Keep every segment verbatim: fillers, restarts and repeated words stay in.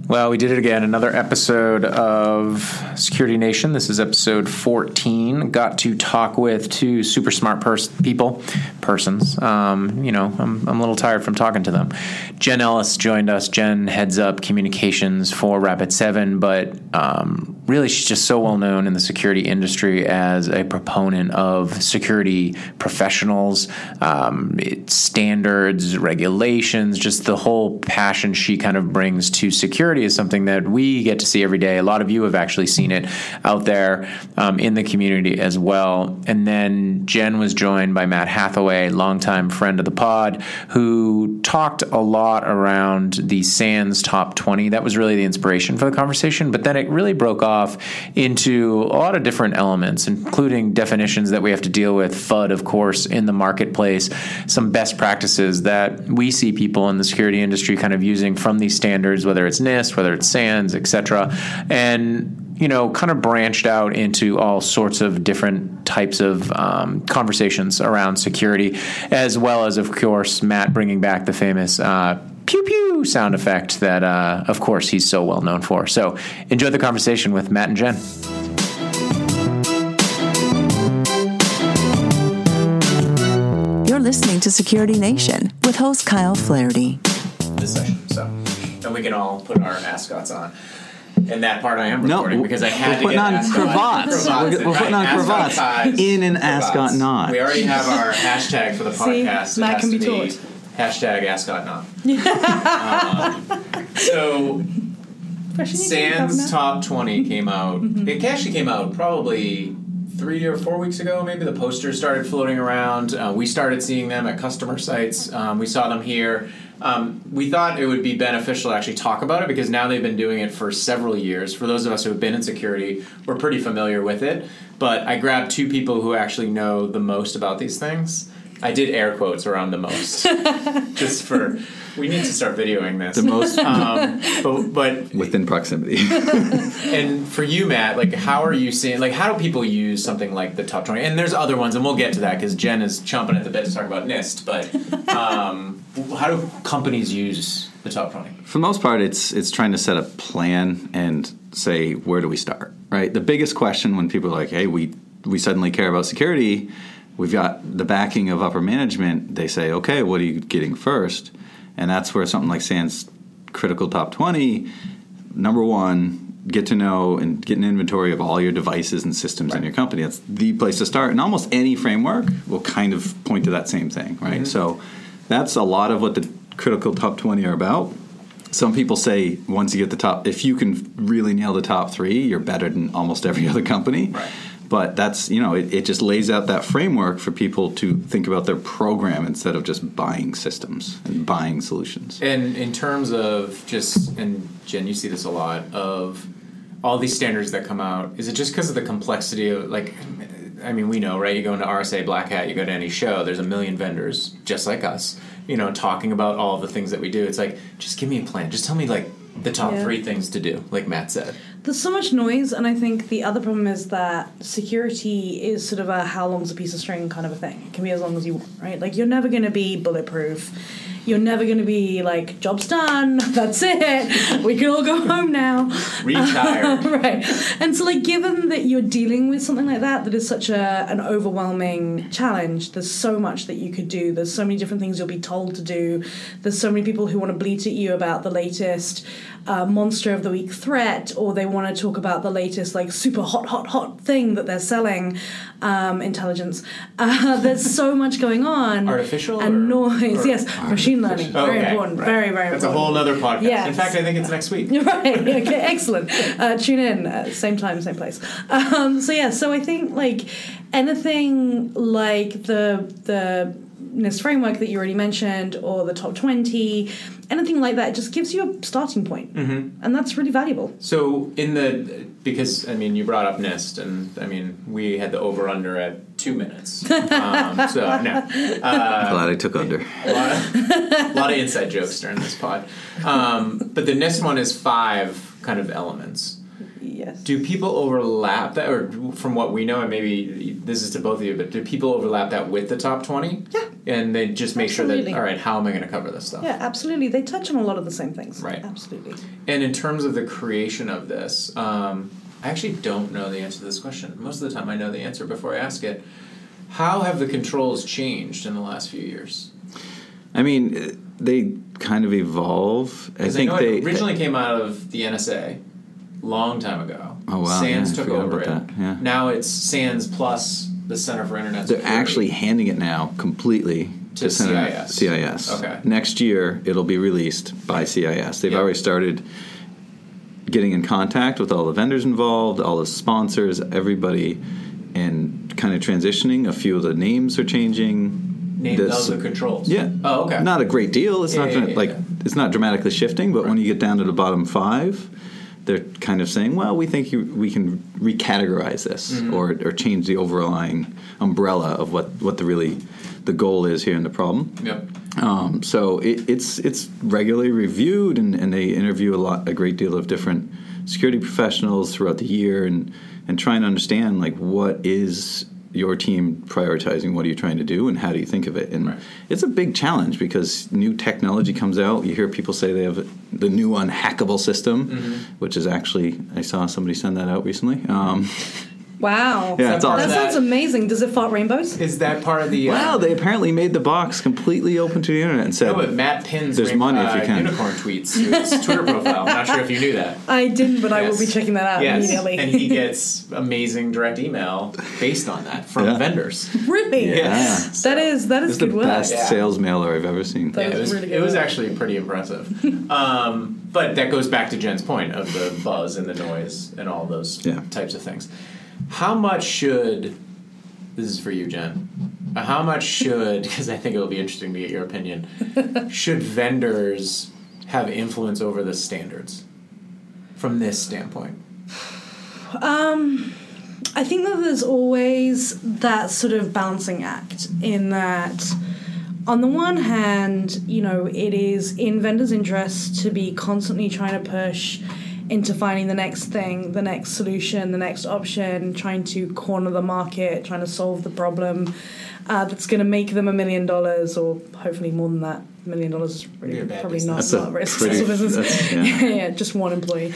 Well, we did it again. Another episode of Security Nation. This is episode fourteen. Got to talk with two super smart pers- people, persons. Um, you know, I'm, I'm a little tired from talking to them. Jen Ellis joined us. Jen heads up communications for Rapid seven, but um, really she's just so well known in the security industry as a proponent of security professionals, um, standards, regulations, just the whole passion she kind of brings to security is something that we get to see every day. A lot of you have actually seen it out there um, in the community as well. And then Jen was joined by Matt Hathaway, longtime friend of the pod, who talked a lot around the SANS top twenty. That was really the inspiration for the conversation. But then it really broke off into a lot of different elements, including definitions that we have to deal with, F U D, of course, in the marketplace, some best practices that we see people in the security industry kind of using from these standards, whether it's NIST, whether it's SANS, et cetera, and, you know, kind of branched out into all sorts of different types of um, conversations around security, as well as, of course, Matt bringing back the famous uh, pew pew sound effect that, uh, of course, he's so well known for. So enjoy the conversation with Matt and Jen. You're listening to Security Nation with host Kyle Flaherty. This session, so and we can all put our ascots on. And that part I am recording no, because I had to putting get on ascot. cravats. cravats. We're, we're putting on ascot cravats ties, in an cravats. ascot knot. We already have our hashtag for the podcast. See, it Matt has can to be be taught. hashtag ascot knot. um, so SANS Top twenty came out. Mm-hmm. It actually came out probably three or four weeks ago, maybe. The posters started floating around. Uh, we started seeing them at customer sites. Um, we saw them here. Um, we thought it would be beneficial to actually talk about it because now they've been doing it for several years. For those of us who have been in security, we're pretty familiar with it. But I grabbed two people who actually know the most about these things. I did air quotes around the most, just for, we need to start videoing this. The most, um, but, but within proximity. And for you, Matt, like, how are you seeing, like, how do people use something like the top twenty? And there's other ones, and we'll get to that because Jen is chomping at the bit to talk about NIST. But um, how do companies use the top twenty? For the most part, it's it's trying to set a plan and say, where do we start, right? The biggest question when people are like, hey, we we suddenly care about security, we've got the backing of upper management, they say, okay, what are you getting first? And that's where something like SANS Critical Top twenty, number one, get to know and get an inventory of all your devices and systems right. in your company. That's the place to start. And almost any framework will kind of point to that same thing, right? Mm-hmm. So that's a lot of what the Critical Top twenty are about. Some people say once you get the top, if you can really nail the top three, you're better than almost every other company. Right. But that's, you know, it, it just lays out that framework for people to think about their program instead of just buying systems and buying solutions. And in terms of just, and Jen, you see this a lot, of all these standards that come out, is it just because of the complexity of, like, I mean, we know, right? You go into R S A Black Hat, you go to any show, there's a million vendors, just like us, you know, talking about all the things that we do. It's like, just give me a plan. Just tell me, like, the top yeah. three things to do, like Matt said. There's so much noise, and I think the other problem is that security is sort of a how long's a piece of string kind of a thing. It can be as long as you want, right? Like, you're never going to be bulletproof. You're never going to be like, job's done, that's it, we can all go home now. Retired. Uh, right. And so, like, given that you're dealing with something like that, that is such a an overwhelming challenge, there's so much that you could do. There's so many different things you'll be told to do. There's so many people who want to bleat at you about the latest uh, monster of the week threat, or they want to talk about the latest, like, super hot, hot, hot thing that they're selling, um, intelligence. Uh, there's so much going on. Artificial? And or, noise, or yes. Machine learning, oh, very okay, important, right. very, very That's important. a whole other podcast. Yes. In fact, I think it's next week. Right, okay, excellent. Uh, tune in, uh, same time, same place. Um, so yeah, so I think, like, anything like the the NIST framework that you already mentioned, or the top twenty, anything like that, it just gives you a starting point. Mm-hmm. And that's really valuable. So in the, because, I mean, you brought up NIST, and, I mean, we had the over-under at two minutes. Um, so, no. Uh, Glad I took under. A lot, of, a lot of inside jokes during this pod. Um, but the NIST one is five kind of elements. Yes. Yes. Do people overlap that, or from what we know, and maybe this is to both of you, but do people overlap that with the top twenty? Yeah. And they just make Absolutely. sure that, all right, how am I going to cover this stuff? Yeah, absolutely. They touch on a lot of the same things. Right. Absolutely. And in terms of the creation of this, um, I actually don't know the answer to this question. Most of the time I know the answer before I ask it. How have the controls changed in the last few years? I mean, they kind of evolve. I think I know they it originally came out of the N S A long time ago. Oh, wow. SANS Yeah, I took forgot over it. about that. Yeah. Now it's SANS plus the Center for Internet They're Security. actually handing it now completely To Senator- C I S. C I S. Okay. Next year, it'll be released by C I S. They've Yep. already started getting in contact with all the vendors involved, all the sponsors, everybody, and kind of transitioning. A few of the names are changing. named This- of the controls. Yeah. Oh, okay. Not a great deal. It's Yeah, not yeah, gonna, yeah, like yeah. it's not dramatically shifting, but when Right. you get down to the bottom five, they're kind of saying, well, we think you, we can recategorize this Mm-hmm. or or change the overlying umbrella of what, what the really the goal is here in the problem. Yep. Um, so it, it's it's regularly reviewed, and, and they interview a lot, a great deal of different security professionals throughout the year, and and trying to understand like what is your team prioritizing, what are you trying to do, and how do you think of it? And Right. it's a big challenge because new technology comes out. You hear people say they have the new unhackable system, Mm-hmm. which is actually, I saw somebody send that out recently. Um, Wow. Yeah, it's that awesome. sounds amazing. Does it fart rainbows? Is that part of the... Uh, Wow, they apparently made the box completely open to the internet and said, No, but Matt pins There's rain- money if uh, you can. unicorn tweets to his Twitter profile. I'm not sure if you knew that. I didn't, but I will Yes. be checking that out Yes, immediately. and he gets amazing direct email based on that from Yeah. vendors. Really? Yes. That is that is it's the good work. best Yeah. sales mailer I've ever seen. That Yeah, it was was, really it good was work. actually pretty impressive. um, but that goes back to Jen's point of the buzz and the noise and all those Yeah. types of things. How much should, this is for you, Jen, uh, how much should, because I think it will be interesting to get your opinion, should vendors have influence over the standards from this standpoint? Um, I think that there's always that sort of balancing act in that, on the one hand, you know, it is in vendors' interest to be constantly trying to push into finding the next thing, the next solution, the next option, trying to corner the market, trying to solve the problem uh, that's going to make them a million dollars, or hopefully more than that. A million dollars is really Be a bad probably business. not, That's a not a very pretty- successful business. that's- yeah. yeah, just one employee.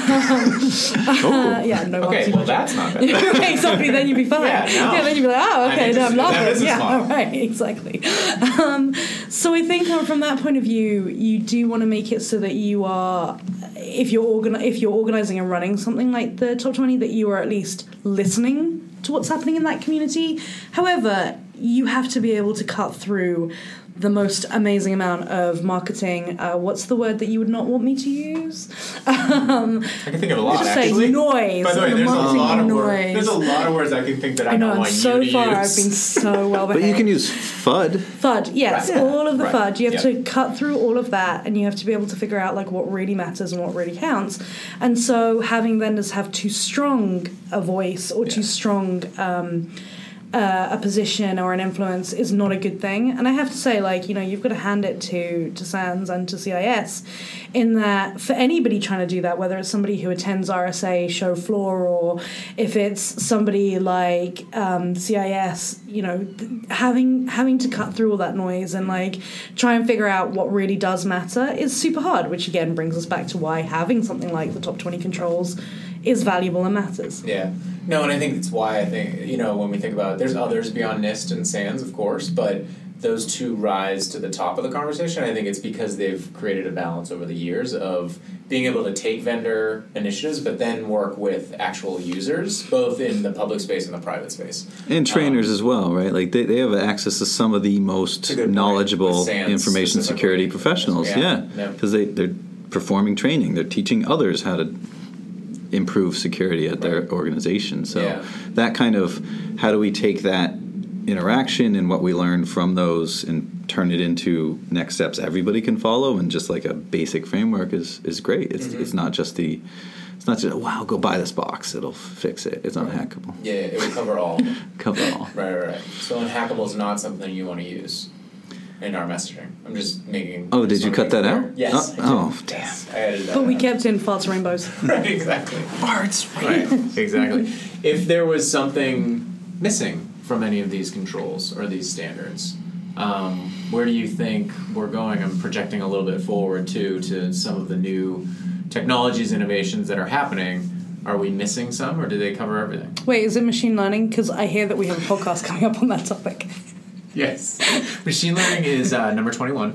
Uh, yeah, no Okay, marketing well, budget. that's not bad. exactly. Then you'd be fine. Yeah, no. then you'd be like, oh, I'm okay, no, I'm interested in that laughing. business Yeah, model. right, exactly. Um, so I think uh, from that point of view, you do want to make it so that you are, if you're organ- if you're organizing and running something like the top twenty, that you are at least listening to what's happening in that community. However, you have to be able to cut through the most amazing amount of marketing. Uh, what's the word that you would not want me to use? Um, I can think of a lot, Just say actually. noise. By the way, The there's a marketing lot of noise. words. There's a lot of words I can think that I, I know, don't and want so you to far use. I've been so well But behaved. you can use FUD. FUD, yes, Right. all of the Right. FUD. You have Yeah. to cut through all of that, and you have to be able to figure out like what really matters and what really counts. And so, having vendors have too strong a voice or too Yeah. strong um, uh, a position or an influence is not a good thing. And I have to say, like, you know, you've got to hand it to to SANS and to C I S, in that for anybody trying to do that, whether it's somebody who attends R S A show floor or if it's somebody like um, C I S, you know, th- having having to cut through all that noise and like try and figure out what really does matter is super hard. Which again brings us back to why having something like the top twenty controls is valuable and matters. Yeah. No, and I think that's why I think, you know, when we think about it, there's others beyond NIST and SANS, of course, but those two rise to the top of the conversation. I think it's because they've created a balance over the years of being able to take vendor initiatives, but then work with actual users, both in the public space and the private space. And trainers Um, as well, right? Like they, they have access to some of the most That's a good point. knowledgeable With SANS information specifically. security professionals. Yeah. Yeah, Yeah. because they they're performing training. They're teaching others how to improve security at their Right. organization. So Yeah. that kind of how do we take that interaction and what we learn from those and turn it into next steps everybody can follow, and just like a basic framework is is great. It's Mm-hmm. it's not just the it's not just wow, go buy this box, it'll fix it. It's unhackable. Yeah, it would cover all. Cover all. Right, right, right. So unhackable is not something you want to use. in our messaging. I'm just making. Oh, did you cut that out? Yes. Oh, oh damn. Yes, I edited that But we out. kept in farts rainbows. Right, exactly. Farts. Right, exactly. If there was something missing from any of these controls or these standards, um, where do you think we're going? I'm projecting a little bit forward too to some of the new technologies, innovations that are happening. Are we missing some, or do they cover everything? Wait, is it machine learning? Because I hear that we have a podcast coming up on that topic. Yes. Machine learning is uh, number twenty-one.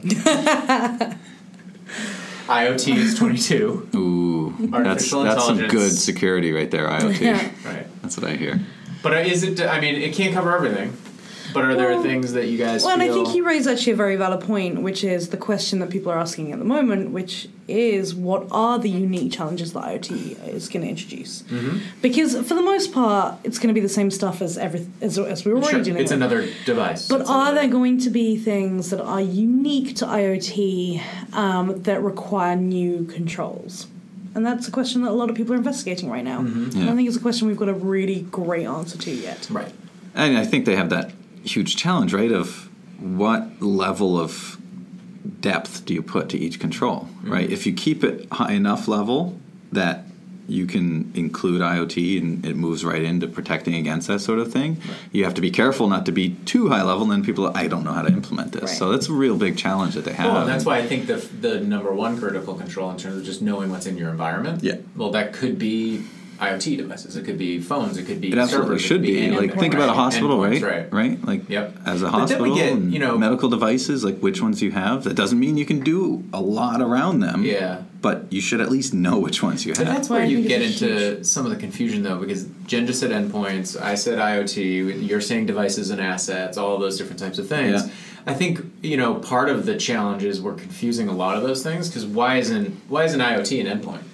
IoT is twenty-two. Ooh, that's Artificial that's some intelligence. good security right there, IoT. Yeah. Right. That's what I hear. But uh, is it, I mean, it can't cover everything. But are there Well, things that you guys Well, feel... and I think you raise actually a very valid point, which is the question that people are asking at the moment, which is what are the unique challenges that IoT is going to introduce? Mm-hmm. Because for the most part, it's going to be the same stuff as every as, as we were already Sure, dealing it's with. another device. But It's are another- there going to be things that are unique to IoT um, that require new controls? And that's a question that a lot of people are investigating right now. Mm-hmm. And I think it's a question we've got a really great answer to yet. Right. And I think they have that huge challenge, right, of what level of depth do you put to each control, right? Mm-hmm. If you keep it high enough level that you can include IoT and it moves right into protecting against that sort of thing, right. You have to be careful not to be too high level, and then people are, I don't know how to implement this. Right. So that's a real big challenge that they have. Well, and that's why I think the the number one critical control in terms of just knowing what's in your environment. Yeah. Well, that could be IoT devices. It could be phones. It could be It absolutely servers, it should could be. any Like, endpoint, think about a right? hospital, Endpoints, right? Right? Like, Yep. as a But then we hospital, get, and you know- medical devices, like which ones you have. That doesn't mean you can do a lot around them. Yeah. But you should at least know which ones you But have. that's why where I you think get it's into huge. some of the confusion, though, because Jen just said endpoints, I said IoT, you're saying devices and assets, all of those different types of things. Yeah. I think, you know, part of the challenge is we're confusing a lot of those things, because why isn't why isn't IoT an endpoint?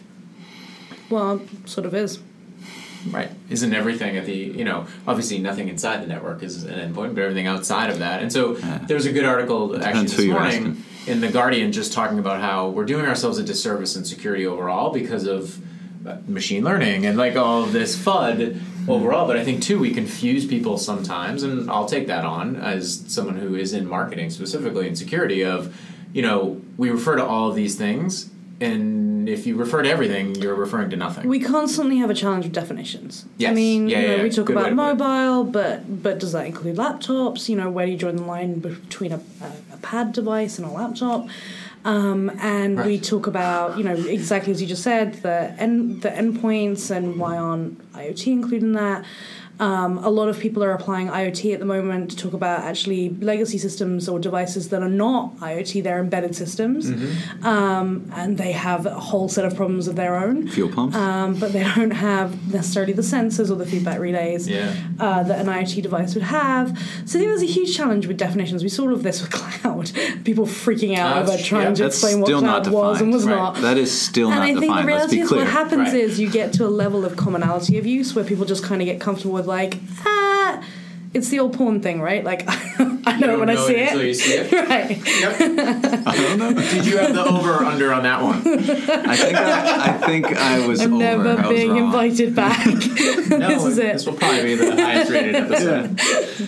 Well, sort of is. Right. Isn't everything at the, you know, obviously nothing inside the network is an endpoint, but everything outside of that. And so Yeah. there was a good article actually Depends this who you're morning asking. in The Guardian just talking about how we're doing ourselves a disservice in security overall because of uh, machine learning and like all of this FUD overall. But I think, too, we confuse people sometimes, and I'll take that on as someone who is in marketing specifically in security of, you know, we refer to all of these things, and if you refer to everything, you're referring to nothing. We constantly have a challenge with definitions. Yes. I mean, Yeah, you know, yeah, we yeah. talk Good way about to put it. mobile, but but does that include laptops? You know, where do you draw the line between a, a, a pad device and a laptop? Um, and we Right. talk about, you know, exactly as you just said, the end, the endpoints and why aren't IoT included in that? Um, a lot of people are applying IoT at the moment to talk about actually legacy systems or devices that are not IoT, they're embedded systems. Mm-hmm. Um, and they have a whole set of problems of their own. Fuel pumps? Um, but they don't have necessarily the sensors or the feedback relays Yeah. uh, that an IoT device would have. So I think there's a huge challenge with definitions. We saw all of this with cloud. People freaking out Uh, over that's- trying yeah, to that's explain what still not cloud was and defined. was Right. not. That is still And not I think defined. the Let's reality be is clear. what happens Right. is you get to a level of commonality of use where people just kind of get comfortable with like, ah, it's the old porn thing, right? Like, I know it when I know see it until it. you see it. Right. Yep. I don't know. Did you have the over or under on that one? I think I, I think I was I'm over. never I was being wrong. invited back. No, this is it. This will probably be the highest rated episode.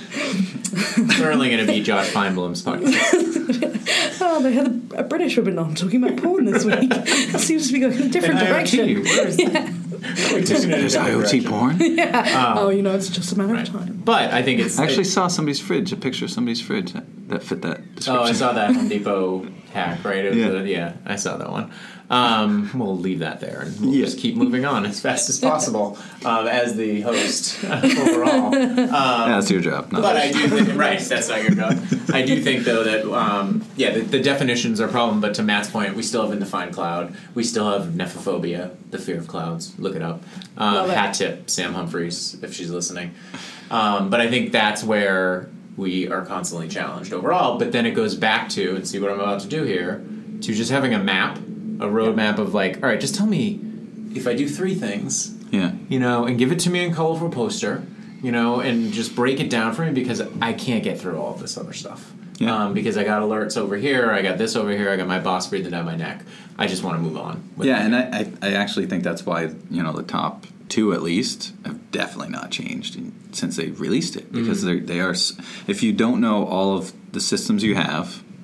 Certainly going to be Josh Feinblum's podcast. Oh, they had a, a British woman on talking about porn this week. It seems to be going in a different And direction. IoT, where is that? We're taking it in a There's different IoT direction. porn? Oh, you know, it's just a matter Right. of time. But I think it's I actually it- saw somebody's fridge, a picture of somebody's fridge that, that fit that description. Oh, I saw that Home Depot hack, right? It was Yeah. a- yeah, I saw that one. Um, we'll leave that there, and we'll Yeah. just keep moving on as fast as possible um, as the host overall. Um, That's your job. Not But ours. I do think, right, that's not your job. I do think, though, that, um, yeah, the, the definitions are a problem, but to Matt's point, we still have undefined cloud. We still have nephophobia, the fear of clouds. Look it up. Um, Love it. hat tip, Sam Humphries, if she's listening. Um, but I think that's where we are constantly challenged overall. But then it goes back to, and see what I'm about to do here, to just having a map, a roadmap of like, all right, just tell me if I do three things, Yeah. you know, and give it to me in colorful poster, you know, and just break it down for me because I can't get through all of this other stuff. Yeah. Um, because I got alerts over here, I got this over here, I got my boss breathing down my neck. I just want to move on. with Yeah, it. and I, I, I actually think that's why, you know, the top two at least have definitely not changed in, since they released it. Because Mm-hmm. they're they are, s- if you don't know all of the systems you have,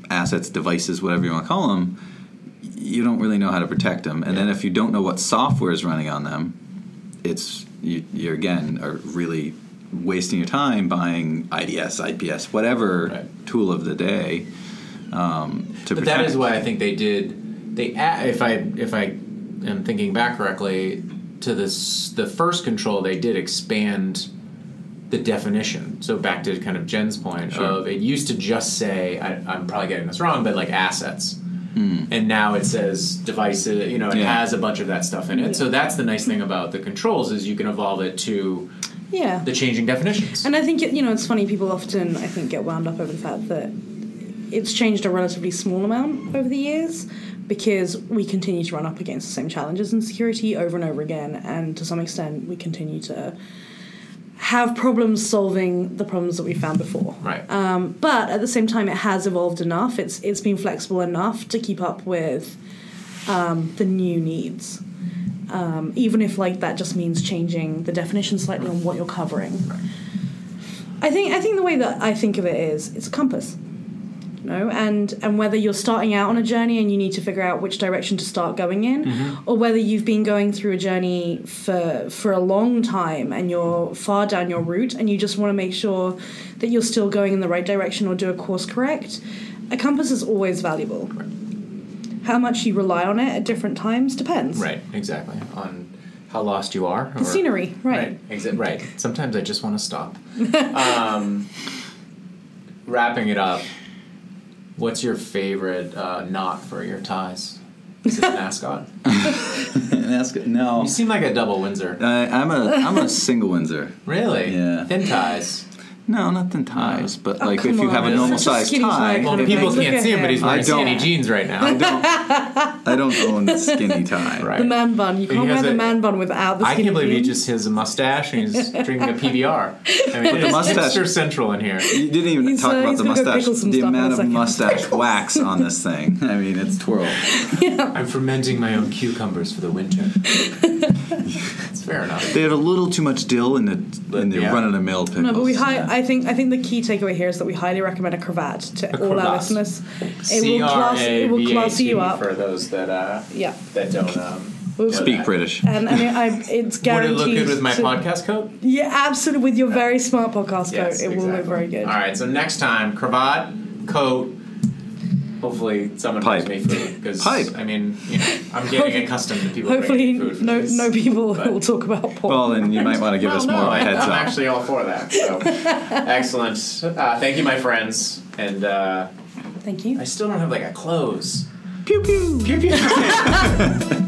assets, devices, whatever you want to call them, you don't really know how to protect them. And yeah. then if you don't know what software is running on them, it's you, you again are really wasting your time buying I D S, I P S, whatever right. tool of the day. Um, to but protect. That is why I think they did. They if I if I am thinking back correctly to this the first control, they did expand the definition. So back to kind of Jen's point sure. of it used to just say I, I'm probably getting this wrong, but like assets. Mm. And now it says devices, you know, it yeah. has a bunch of that stuff in it. Yeah. So that's the nice thing about the controls is you can evolve it to yeah. the changing definitions. And I think, you know, it's funny, people often, I think, get wound up over the fact that it's changed a relatively small amount over the years because we continue to run up against the same challenges in security over and over again. And to some extent, we continue to have problems solving the problems that we found before. Right. Um, but at the same time, it has evolved enough. It's it's been flexible enough to keep up with um, the new needs. Um, even if like that just means changing the definition slightly on what you're covering. Right. I think I think the way that I think of it is it's a compass. know, and and whether you're starting out on a journey and you need to figure out which direction to start going in, mm-hmm. or whether you've been going through a journey for for a long time and you're far down your route and you just want to make sure that you're still going in the right direction or do a course correct, a compass is always valuable. Right. How much you rely on it at different times depends. Right, exactly. On how lost you are. The or, scenery, right. Right, exa- right. Sometimes I just want to stop. um, wrapping it up, what's your favorite uh, knot for your ties? Is it an ascot? An ascot? No. You seem like a double Windsor. I, I'm a I'm a single Windsor. Really? Yeah. Thin ties. No, not thin ties, but oh, like if you on. have a normal size tie. tie well, people can't see him, but he's wearing skinny jeans right now. I don't. I don't own the skinny tie. Right. The man bun. You can't wear the a, man bun without the skinny I can't believe jeans. he just has a mustache and he's drinking a P B R. I mean, but the mustache hipster central in here. You didn't even he's, talk uh, about the mustache. The amount of mustache pickles. wax on this thing. I mean, it's twirl. Yeah. I'm fermenting my own cucumbers for the winter. It's fair enough. They have a little too much dill in the in the yeah. run-of-the-mill pickles. No, but we hi- yeah. I think I think the key takeaway here is that we highly recommend a cravat to a all cravat. our listeners. It will class it will class you up for those that uh, yeah. that don't um, we'll speak that. British. And, and it, I, it's guaranteed. Would it look good with my to, podcast coat? Yeah, absolutely. With your very smart podcast yes, coat, it exactly. will look very good. All right, so next time, cravat, coat. Hopefully, someone Pipe. brings me food because Pipe. I mean, you know, I'm getting accustomed to people. Hopefully, bringing food. no this, no people but, will talk about porn. Well, then you might want to give well, us no, more of a heads I'm up. I'm actually all for that. So, excellent. Uh, thank you, my friends, and uh, thank you. I still don't have like a close. Pew pew Pew pew.